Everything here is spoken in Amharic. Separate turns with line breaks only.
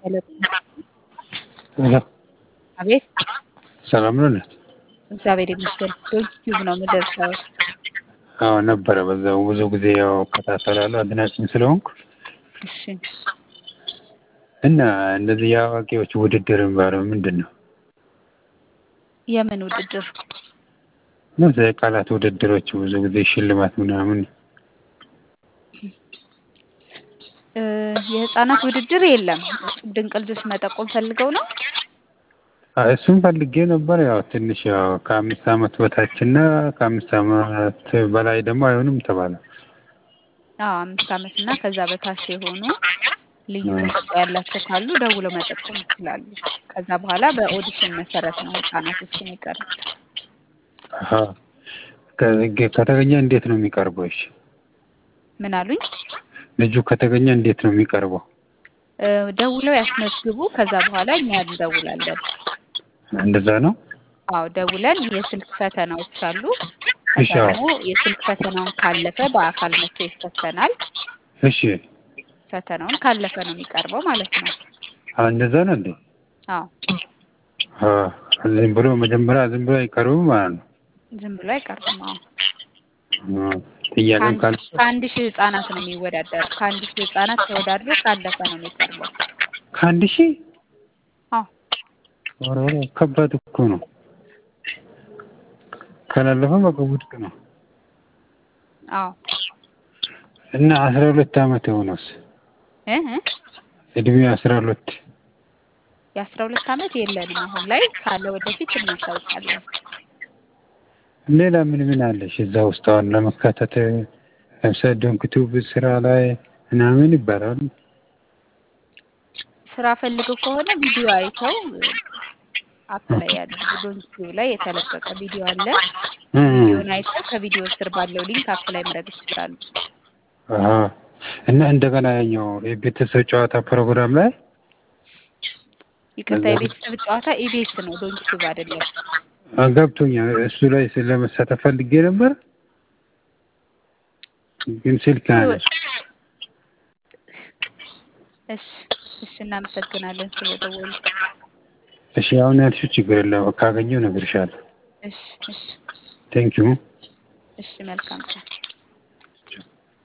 ሄሎ
ሄሎ
አቤት።
ሰላም ነው?
እግዚአብሔር ይመስገን። ዩቲዩብ ነው የምደርሰው።
አዎ ነበረ። በዛው ብዙ ጊዜ ያው እከታተላለሁ አድናቂም ስለሆንኩ።
እሺ
እና እንደዚህ የአዋቂዎች ውድድር የሚባለው ምንድን ነው?
የምን ውድድር?
እነዚህ የቃላት ውድድሮች ብዙ ጊዜ ሽልማት ምናምን።
የህፃናት ውድድር የለም። እጹብ ድንቅ ልጆች መጠቆም ፈልገው ነው?
እሱም ፈልጌ ነበር። ያው ትንሽ ያው ከ5 ዓመት በታችና ከ5 ዓመት በላይ ደግሞ አይሆንም ተባለ።
5 ዓመት እና ከዛ በታች የሆኑ ልዩ ተሰጥኦ ያላቸው ካሉ ደውለው መጠቆም ይችላሉ። ከዛ በኋላ በኦዲሽን መሰረት ነው ህፃናቶች የሚቀርቡት።
አሃ ከተገኘ እንዴት ነው የሚቀርበው? እሺ
ምን አሉኝ?
ልጁ ከተገኘ እንዴት ነው የሚቀርበው?
ደውለው ያስመዝግቡ። ከዛ በኋላ እኛ እንደውላለን።
እንደዛ ነው?
አዎ ደውለን የስልክ ፈተናዎች አሉ።
እሺ
ከዛ ደግሞ የስልክ ፈተናውን ካለፈ በአካል መጥቶ ይፈተናል።
እሺ
ፈተናውን ካለፈ ነው የሚቀርበው ማለት ነው።
እንደዛ ነው እንዴ?
አዎ
ዝም ብሎ መጀመሪያ ዝም ብሎ አይቀርብም ማለት ነው?
ዝም ብሎ አይቀርብም። አዎ
ጥያቄም ካለ
ከአንድ ሺህ ህጻናት ነው የሚወዳደሩ። ከአንድ ሺህ ህጻናት ተወዳድሮ ካለፈ ነው የሚቀርበው።
ከአንድ ሺህ?
አዎ
ኧረ ከባድ እኮ ነው። ካላለፈ በቃ ውድቅ ነው።
አዎ
እና 12 ዓመት የሆነውስ? እድሜው 12?
የ12 ዓመት የለንም አሁን ላይ። ካለ ወደፊት እናሳውቃለን።
ሌላ ምን ምን አለሽ እዛ ውስጥ አሁን ለመካተት? ለምሳሌ ዶንክቲዩብ ስራ ላይ ምናምን ይባላል።
ስራ ፈልገው ከሆነ ቪዲዮ አይተው አፕላይ ያድርጉ። ዶንክቲዩብ ላይ የተለቀቀ ቪዲዮ አለ። ቪዲዮን አይተው ከቪዲዮ ስር ባለው ሊንክ አፕላይ ማድረግ ይችላሉ።
እና እንደገና ያኛው የቤተሰብ ጨዋታ ፕሮግራም ላይ
ይቅርታ፣ የቤተሰብ ጨዋታ ኢቢኤስ ነው፣ ዶንክቲዩብ አይደለም።
ገብቶኛል። እሱ ላይ ስለመሳተፍ ፈልጌ ነበር ግን ስልክ አነሳ።
እሺ እናመሰግናለን ስለደወሉ።
እሺ አሁን ያልሽው ችግር የለም፣ ካገኘው እነግርሻለሁ።
እሺ
ቴንኪው።
እሺ መልካም ቀን።